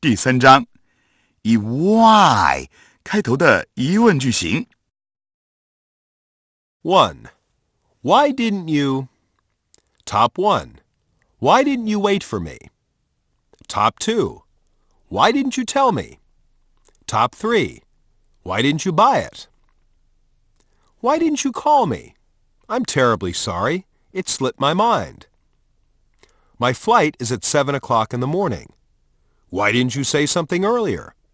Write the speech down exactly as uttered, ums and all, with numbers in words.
第三章，以 why 开头的疑问句型。 one. Why didn't you? Top one. Why didn't you wait for me? Top two. Why didn't you tell me? Top three. Why didn't you buy it? Why didn't you call me? I'm terribly sorry. It slipped my mind. My flight is at seven o'clock in the morning. Why didn't you say something earlier?